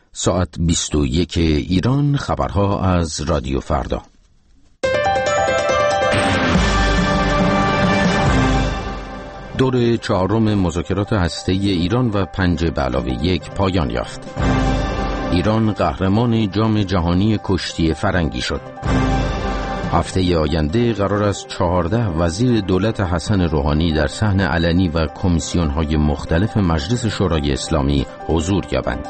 ساعت 21 ایران. خبرها از رادیو فردا. دور چهارم مذاکرات هسته‌ای ایران و 5+1 پایان یافت. ایران قهرمان جام جهانی کشتی فرنگی شد. هفته آینده قرار است 14 وزیر دولت حسن روحانی در صحن علنی و کمیسیون‌های مختلف مجلس شورای اسلامی حضور یابند.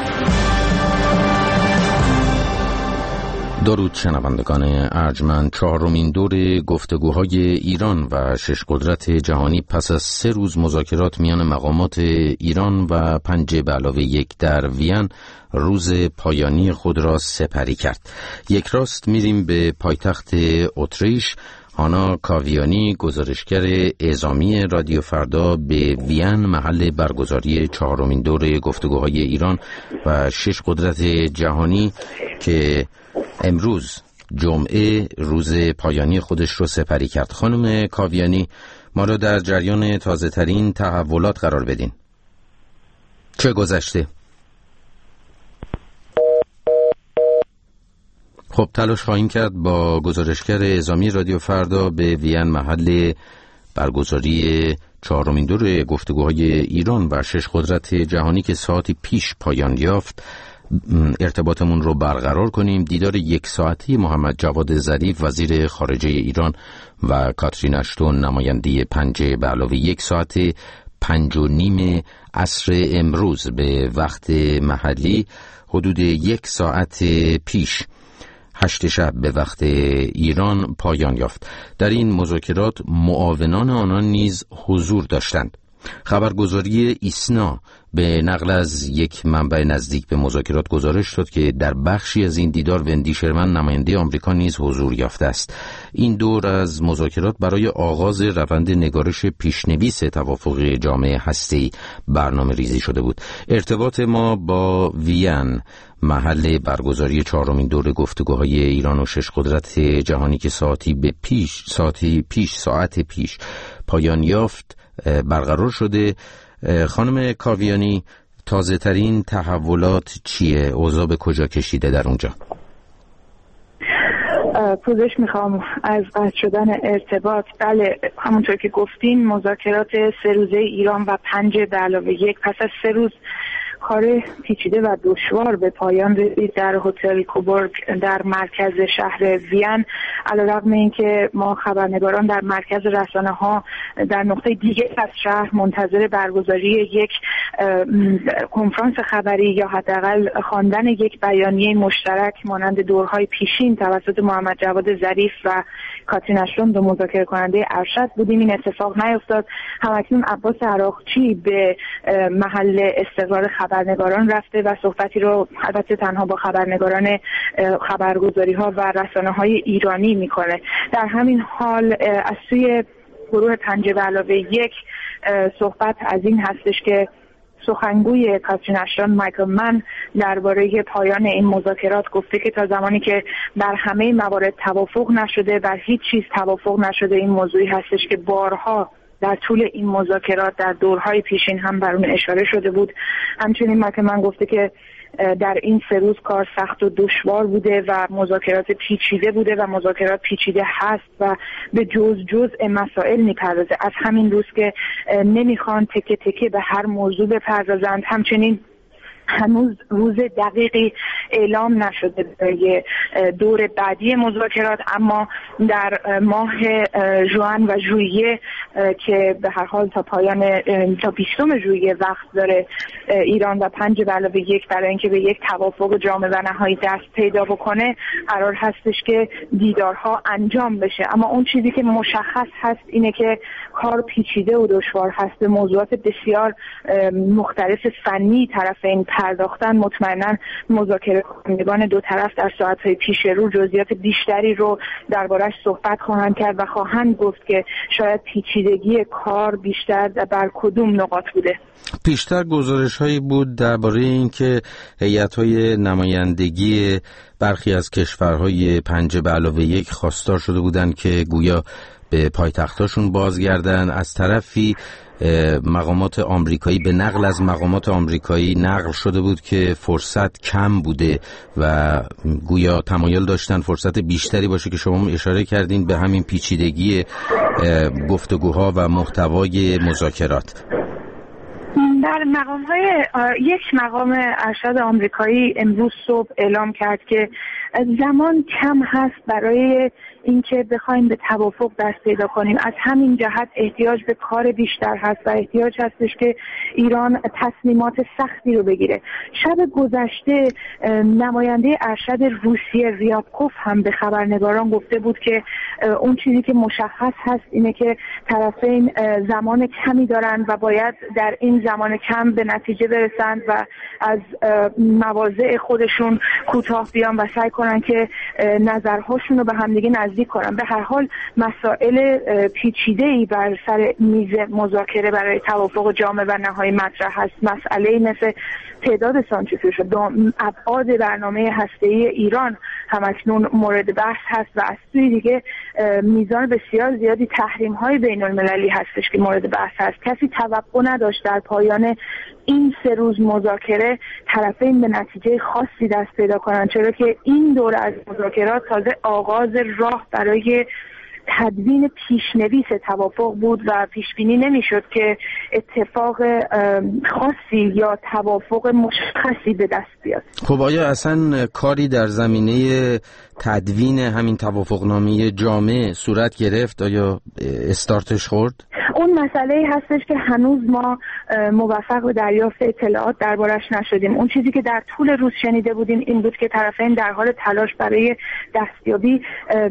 درود شنوندگان ارجمند. چهارمین دور گفتگوهای ایران و 6 قدرت جهانی پس از 3 روز مذاکرات میان مقامات ایران و 5+1 در وین روز پایانی خود را سپری کرد. یک راست میریم به پایتخت اتریش. هانا کاویانی، گزارشگر اعزامی رادیو فردا، به وین محل برگزاری چهارمین دور گفتگوهای ایران و 6 قدرت جهانی که امروز جمعه روز پایانی خودش رو سپری کرد. خانم کاویانی، ما را در جریان تازه ترین تحولات قرار بدین. چه گذشته؟ خب تلاش خواهیم کرد با گزارشگر اعزامی رادیو فردا به وین محل برگزاری چهارمین دور گفتگوهای ایران و 6 قدرت جهانی که ساعتی پیش پایان یافت ارتباطمون رو برقرار کنیم. دیدار 1 ساعتی محمد جواد ظریف وزیر خارجه ایران و کاترین اشتون نماینده 5+1 ساعت 5:30 عصر امروز به وقت محلی، حدود 1 ساعت پیش 8 شب به وقت ایران پایان یافت. در این مذاکرات معاونان آنان نیز حضور داشتند. خبرگزاری ایسنا به نقل از یک منبع نزدیک به مذاکرات گزارش داد که در بخشی از این دیدار وندی شرمن نماینده آمریکا نیز حضور یافته است. این دور از مذاکرات برای آغاز روند نگارش پیشنویس توافق جامع هسته‌ای برنامه ریزی شده بود. ارتباط ما با وین محل برگزاری چهارمین دور گفتگوهای ایران و 6 قدرت جهانی که ساعت پیش پایان یافت برقرار شده. خانم کاویانی، تازه ترین تحولات چیه؟ اوضاع به کجا کشیده در اونجا؟ پوزش میخوام از قطع شدن ارتباط. بله، همونطور که گفتین مذاکرات 3 روزه ایران و 5+1 پس از 3 روز کار پیچیده و دشوار به پایان رسید در هتل کوبورگ در مرکز شهر وین. علیرغم اینکه ما خبرنگاران در مرکز رسانه‌ها در نقطه دیگه از شهر منتظر برگزاری یک کنفرانس خبری یا حداقل خواندن یک بیانیه مشترک مانند دورهای پیشین توسط محمد جواد ظریف و کاترین اشتون دو مذاکره کننده ارشد بودیم، این اتفاق نیفتاد. همکنون عباس عراقچی به محل استقرار خبرنگاران رفته و صحبتی رو البته تنها با خبرنگاران خبرگزاری ها و رسانه های ایرانی میکنه. در همین حال از سوی گروه 5+1 صحبت از این هستش که سخنگوی کاترین اشتون مایکل من درباره پایان این مذاکرات گفته که تا زمانی که در همه موارد توافق نشده، بر هیچ چیز توافق نشده، این موضوعی هستش که بارها در طول این مذاکرات در دورهای پیشین هم بر اون اشاره شده بود. همچنین مایکل من گفته که در این 3 روز کار سخت و دشوار بوده و مذاکرات پیچیده بوده و مذاکرات پیچیده هست و به جزء مسائل میپردازه. از همین روز که نمیخوان تکه تکه به هر موضوع بپردازند. همچنین هنوز روز دقیقی اعلام نشده برای دور بعدی مذاکرات، اما در ماه ژوئن و ژوئیه که به هر حال تا 20 ژوئیه وقت داره ایران و 5+1 برای اینکه به یک توافق جامع و نهایی دست پیدا بکنه، قرار هستش که دیدارها انجام بشه. اما اون چیزی که مشخص هست اینه که کار پیچیده و دشوار هست. به موضوعات بسیار مختلف فنی طرفین پرداختن. مطمئنا مذاکره کنندگان دو طرف در ساعت‌های پیش رو جزئیات بیشتری رو درباره‌اش صحبت خواهند کرد و خواهند گفت که شاید پیچیدگی کار بیشتر بر کدوم نقاط بوده. پیشتر گزارش‌هایی بود درباره اینکه هیئت‌های نمایندگی برخی از کشورهای 5+1 خواستار شده بودند که گویا به پایتختاشون بازگردن. از طرفی مقامات آمریکایی، به نقل از مقامات آمریکایی نقل شده بود که فرصت کم بوده و گویا تمایل داشتن فرصت بیشتری باشه، که شما اشاره کردین به همین پیچیدگی گفتگوها و محتوای مذاکرات. در یک مقام ارشد آمریکایی امروز صبح اعلام کرد که زمان کم هست برای اینکه بخوایم به توافق دست پیدا کنیم. از همین جهت احتیاج به کار بیشتر هست و احتیاج هستش که ایران تصمیمات سختی رو بگیره. شب گذشته نماینده ارشد روسیه ریابکوف هم به خبرنگاران گفته بود که اون چیزی که مشخص هست اینه که طرفین زمان کمی دارن و باید در این زمان کم به نتیجه برسند و از مواضع خودشون کوتاه بیان و سعی کنن که نظرهاشون رو به همدیگه نزدیک کنن. به هر حال مسائل پیچیده‌ای بر سر میز مذاکره برای توافق جامع و نهایی مطرح هست. مسئله مثل تعداد سانتریفیوژ، ابعاد برنامه هسته‌ای ایران همکنون مورد بحث هست و از سوی دیگه میزان بسیار زیادی تحریم‌های بین‌المللی هستش که مورد بحث هست. کسی توقع نداشت در پایان این 3 روز مذاکره طرفین به نتیجه خاصی دست پیدا کنن، چرا که این دوره از مذاکرات تازه آغاز راه برای تدوین پیشنویس توافق بود و پیشبینی نمیشد که اتفاق خاصی یا توافق مشخصی به دست بیاد. خب آیا اصلا کاری در زمینه تدوین همین توافقنامه جامع صورت گرفت؟ آیا استارتش خورد؟ اون مسئله هستش که هنوز ما موفق به دریافت اطلاعات دربارش نشدیم. اون چیزی که در طول روز شنیده بودیم این بود که طرفین در حال تلاش برای دستیابی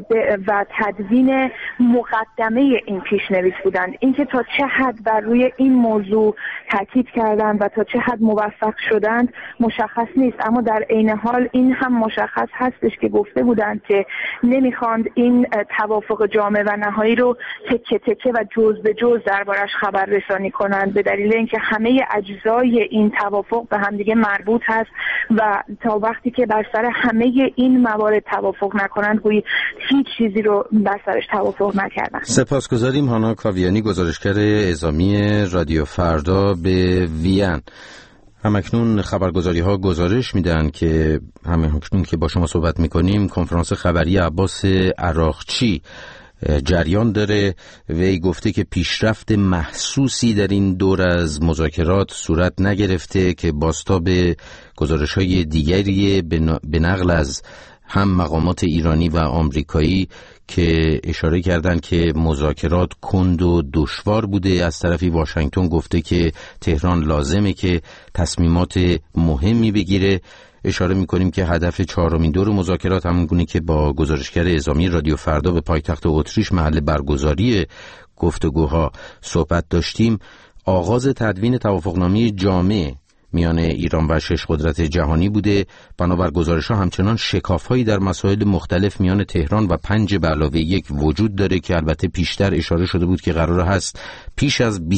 و تدوین مقدمه این پیشنویس بودند. اینکه تا چه حد بر روی این موضوع تاکید کردند و تا چه حد موفق شدند مشخص نیست، اما در عین حال این هم مشخص هستش که گفته بودند که نمیخواند این توافق جامع و نهایی رو تکه تکه و جز به جز دربارش خبر رسانی کنند، به دلیل اینکه همه اجزای این توافق به همدیگه مربوط هست و تا وقتی که بر سر همه این موارد توافق نکنند گویی هیچ چیزی رو بر سرش توافق نکردن. سپاسگزاریم. هانا کاویانی، گزارشگر اعزامی رادیو فردا به وین. همکنون خبرگزاری ها گزارش میدن که همکنون که با شما صحبت میکنیم کنفرانس خبری عباس عراقچی جریان داره. وی گفته که پیشرفت محسوسی در این دور از مذاکرات صورت نگرفته که بازتاب گزارش‌های دیگری به نقل از هم مقامات ایرانی و آمریکایی که اشاره کردند که مذاکرات کند و دشوار بوده. از طرفی واشنگتن گفته که تهران لازمه که تصمیمات مهمی بگیره. اشاره می‌کنیم که هدف 4مین دور مذاکرات همونگونه که با گزارشگر اعزامی رادیو فردا به پایتخت اتریش محل برگزاری گفتگوها صحبت داشتیم، آغاز تدوین توافقنامه جامع میان ایران و 6 قدرت جهانی بوده. بنابر گزارش‌ها همچنان شکاف‌هایی در مسائل مختلف میان تهران و 5+1 وجود داره که البته پیشتر اشاره شده بود که قرار هست پیش از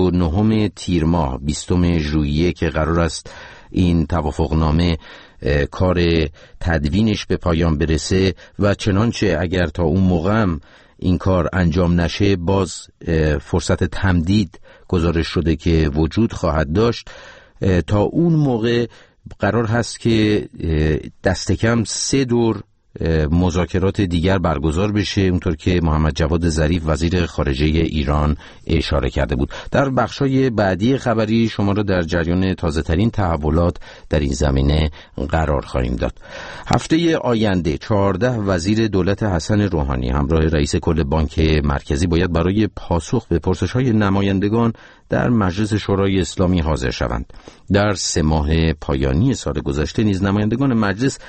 29 تیر ماه 20 ژوئیه که قرار است این توافقنامه کار تدوینش به پایان برسه و چنانچه اگر تا اون موقع این کار انجام نشه باز فرصت تمدید گزارش شده که وجود خواهد داشت. تا اون موقع قرار هست که دست کم 3 دور مذاکرات دیگر برگزار بشه، اونطور که محمد جواد ظریف وزیر خارجه ایران اشاره کرده بود. در بخشای بعدی خبری شما را در جریان تازه ترین تحولات در این زمینه قرار خواهیم داد. هفته آینده 14 وزیر دولت حسن روحانی همراه رئیس کل بانک مرکزی باید برای پاسخ به پرسش‌های نمایندگان در مجلس شورای اسلامی حاضر شوند. در 3 ماه پایانی سال گذشته نیز نمایندگان مجلس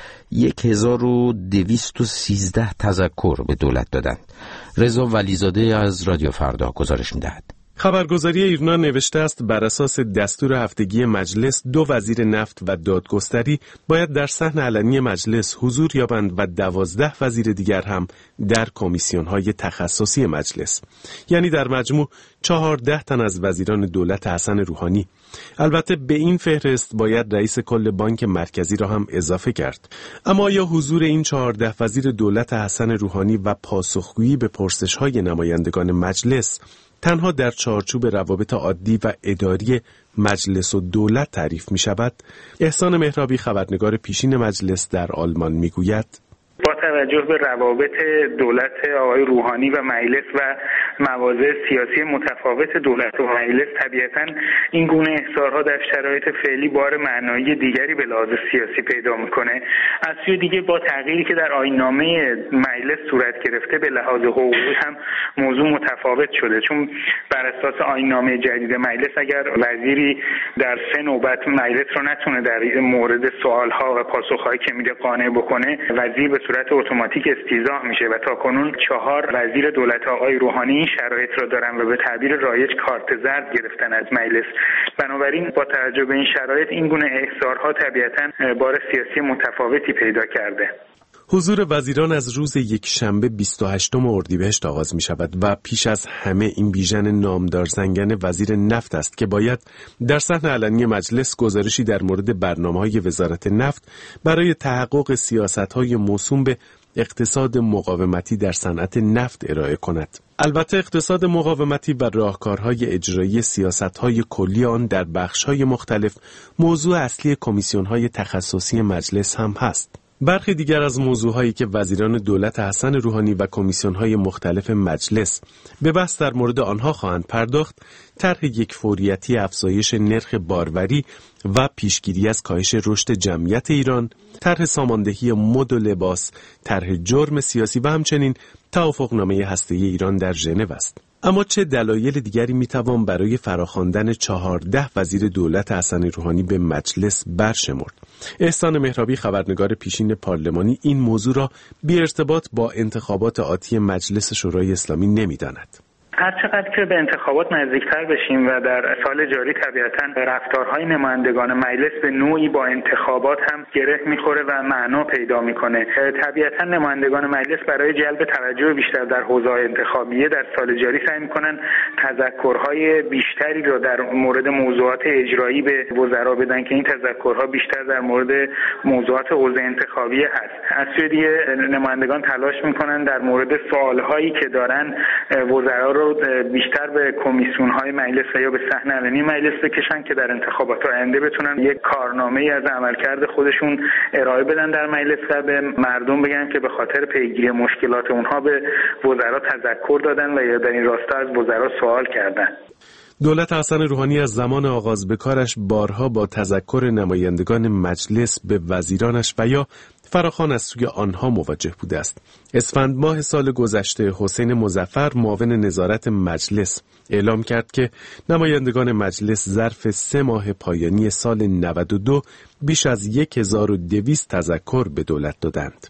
1213 تذکر به دولت دادند. رضا ولیزاده از رادیو فردا گزارش می‌دهد. خبرگزاری ایرنا نوشته است بر اساس دستور هفتگی مجلس 2 وزیر نفت و دادگستری باید در صحن علنی مجلس حضور یابند و 12 وزیر دیگر هم در کمیسیون‌های تخصصی مجلس. یعنی در مجموع 14 تن از وزیران دولت حسن روحانی. البته به این فهرست باید رئیس کل بانک مرکزی را هم اضافه کرد. اما آیا حضور این 14 وزیر دولت حسن روحانی و پاسخگویی به پرسش‌های نمایندگان مجلس تنها در چارچوب روابط عادی و اداری مجلس و دولت تعریف می شود؟ احسان مهرابی خبرنگار پیشین مجلس در آلمان می گوید با توجه به روابط دولت آقای روحانی و مجلس و مواضع سیاسی متفاوت دولت و مجلس، طبیعتاً این گونه احضارها در شرایط فعلی بار معنایی دیگری به لحاظ سیاسی پیدا میکنه. از سوی دیگه با تغییری که در آیین‌نامه مجلس صورت گرفته به لحاظ حقوقی هم موضوع متفاوت شده، چون بر اساس آیین‌نامه جدید مجلس اگر وزیری در 3 نوبت مجلس رو نتونه در مورد سوالها و پاسخهایی که میده قانع بکنه، وزیر به صورت اتوماتیک استیضاح میشه و تاکنون 4 وزیر دولت آقای روحانی این شرایط را دارن و به تعبیر رایج کارت زرد گرفتن از مجلس. بنابراین با توجه به این شرایط این گونه احضارها طبیعتاً بار سیاسی متفاوتی پیدا کرده. حضور وزیران از روز یکشنبه 28 اردیبهشت آغاز می شود و پیش از همه این بیژن نامدار زنگن وزیر نفت است که باید در صحن علنی مجلس گزارشی در مورد برنامه‌های وزارت نفت برای تحقق سیاست‌های موسوم به اقتصاد مقاومتی در صنعت نفت ارائه کند. البته اقتصاد مقاومتی و راهکارهای اجرایی سیاست‌های کلی آن در بخش‌های مختلف موضوع اصلی کمیسیون‌های تخصصی مجلس هم هست. برخی دیگر از موضوعهایی که وزیران دولت حسن روحانی و کمیسیون‌های مختلف مجلس به بحث در مورد آنها خواهند پرداخت، طرح یک فوریتی افزایش نرخ باروری و پیشگیری از کاهش رشد جمعیت ایران، طرح ساماندهی مد و لباس، طرح جرم سیاسی و همچنین توافقنامه هسته‌ای ایران در ژنو است. اما چه دلایل دیگری میتوان برای فراخواندن 14 وزیر دولت حسن روحانی به مجلس برشمرد؟ احسان مهرابی خبرنگار پیشین پارلمانی این موضوع را بی ارتباط با انتخابات آتی مجلس شورای اسلامی نمیداند. هر چقدر که به انتخابات نزدیکتر بشیم و در سال جاری طبیعتاً رفتارهای نمایندگان مجلس به نوعی با انتخابات هم گره میخوره و معنا پیدا میکنه. طبیعتاً نمایندگان مجلس برای جلب توجه بیشتر در حوزه‌های انتخابیه در سال جاری سعی میکنن تذکرهای بیشتری رو در مورد موضوعات اجرایی به وزرا بدن که این تذکرها بیشتر در مورد موضوعات حوزه انتخابیه هست. از سوی دیگه نمایندگان تلاش میکنن در مورد سوالهایی که دارن وزرا رو بیشتر به کمیسیون‌های مجلس و یا به صحن علنی مجلس بکشن که در انتخابات آینده بتونن یک کارنامه‌ای از عملکرد خودشون ارائه بدن در مجلس و به مردم بگن که به خاطر پیگیری مشکلات اونها به وزرا تذکر دادن و یا در این راستا از وزرا سوال کردن. دولت حسن روحانی از زمان آغاز به کارش بارها با تذکر نمایندگان مجلس به وزیرانش و یا فراخوان از سوی آنها مواجه بوده است. اسفند ماه سال گذشته حسین مظفر معاون نظارت مجلس اعلام کرد که نمایندگان مجلس ظرف 3 ماه پایانی سال 92 بیش از 1200 تذکر به دولت دادند.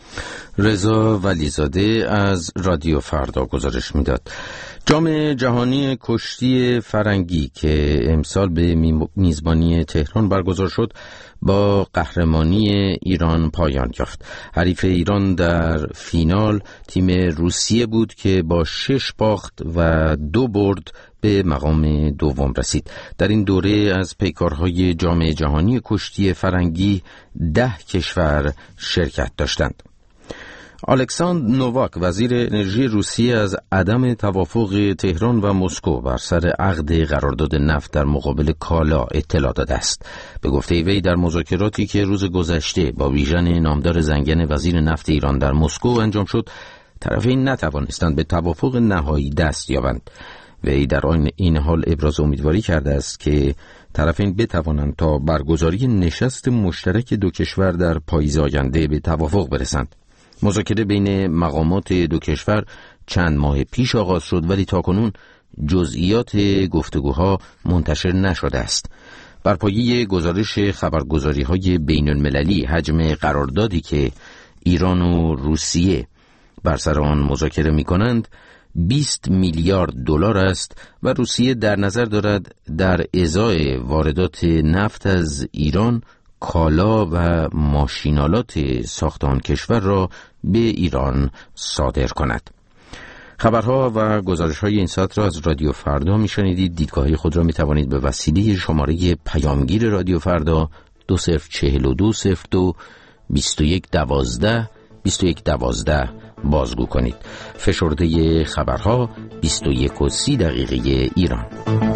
رضا ولیزاده از رادیو فردا گزارش میداد. جام جهانی کشتی فرنگی که امسال به میزبانی تهران برگزار شد با قهرمانی ایران پایان یافت. حریف ایران در فینال تیم روسیه بود که با 6 باخت و 2 برد به مقام دوم رسید. در این دوره از پیکارهای جام جهانی کشتی فرنگی 10 کشور شرکت داشتند. الکساندر نوواک وزیر انرژی روسیه از عدم توافق تهران و مسکو بر سر عقد قرارداد نفت در مقابل کالا اطلاع داده است. به گفته وی در مذاکراتی که روز گذشته با ویژن نامدار زنگن وزیر نفت ایران در مسکو انجام شد، طرفین نتوانستند به توافق نهایی دست یابند. وی در این حال ابراز امیدواری کرده است که طرفین بتوانند تا برگزاری نشست مشترک دو کشور در پاییز آینده به توافق برسند. مذاکره بین مقامات دو کشور چند ماه پیش آغاز شد ولی تاکنون جزئیات گفتگوها منتشر نشده است. بر پایه گزارش خبرگزاری‌های بین‌المللی حجم قراردادی که ایران و روسیه بر سر آن مذاکره می‌کنند 20 میلیارد دلار است و روسیه در نظر دارد در ازای واردات نفت از ایران کالا و ماشینالات ساخت آن کشور را به ایران صادر کند. خبرها و گزارش‌های این ساعت را از رادیو فردا می‌شنیدید. دیدگاه‌های خود را می‌توانید به وسیله شماره پیامگیر رادیو فردا 204202 2112 2112 بازگو کنید. فشرده خبرها 21:30 ایران.